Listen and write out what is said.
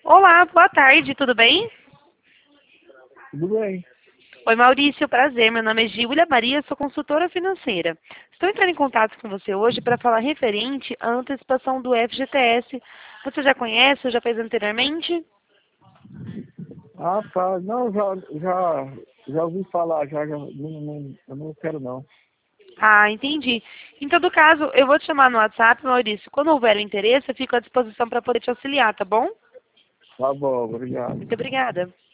Olá, boa tarde, tudo bem? Tudo bem. Oi, Maurício, prazer. Meu nome é Giulia Maria, sou consultora financeira. Estou entrando em contato com você hoje para falar referente à antecipação do FGTS. Você já conhece ou já fez anteriormente? Ah, tá. Não, já ouvi falar, eu não quero não. Ah, entendi. Em todo caso, eu vou te chamar no WhatsApp, Maurício. Quando houver o interesse, eu fico à disposição para poder te auxiliar, tá bom? Tá bom, obrigado. Muito obrigada.